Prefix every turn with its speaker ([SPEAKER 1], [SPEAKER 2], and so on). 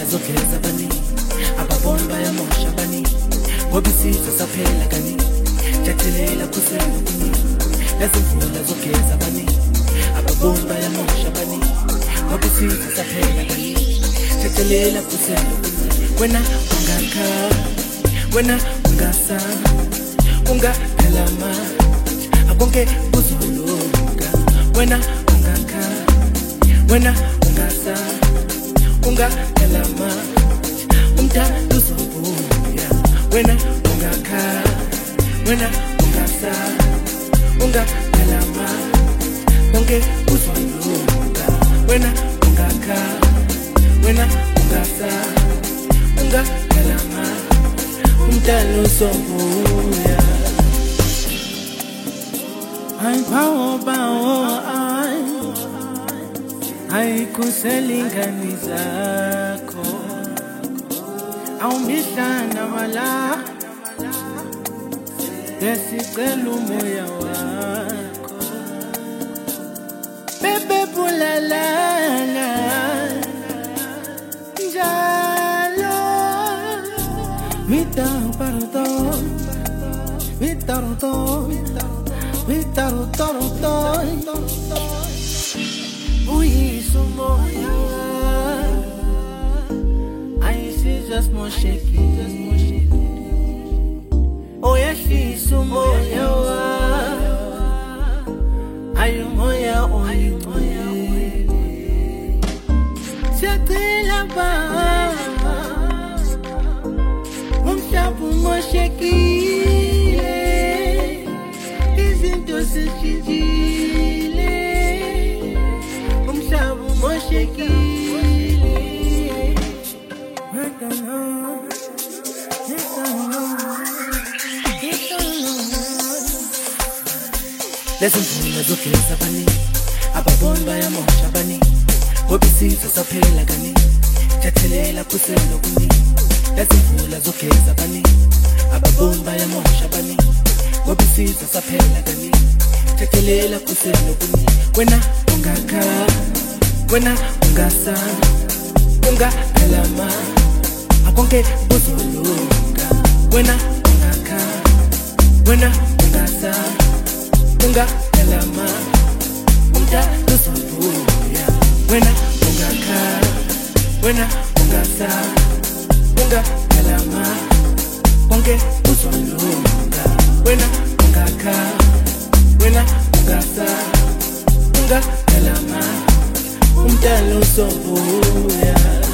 [SPEAKER 1] zogeza bani ababona bayamosha bani ngoba isizwe saphela kani jathelela kuselo kuni lezimvula zogeza bani ababona bayamosha bani ngoba isizwe saphela kani jathelela kuselo kuni wena ungakha wena ungasa ungakalama abonke kuzuluka wena ungakha wena ungasa ungakalama umthando uzobuya wena ungakha wena ungasa ungakalama bonke kuzuluka wena ungakha wena ungasa ungakalama umthando uzobuya ay bao ay kuselingani zakho awumihlana mala besicela umoya wakho bebe bulalanga njalo pardon Uyiswa umoya just more shaky oyehlisa umoya ayumoya oyimoya siyacela ba umhlaba umoshekile izinto sezishintshile umhlaba umoshekile lezimvula zogeza bani ababona bayamosha bani ngoba isizwe saphela kani jathelela kuselo kuni lezimvula zogeza bani ababona bayamosha bani ngoba isizwe saphela kani jathelela kuselo kuni wena ungakha wena ungasa ungakalama abonke kuzuluka wena ungakha wena ungasa ungakalama umthando uzobuya wena ungakha wena ungasa ungakalama bonke kuzoluka wena ungakha wena ungasa ungakalama umthando uzobuya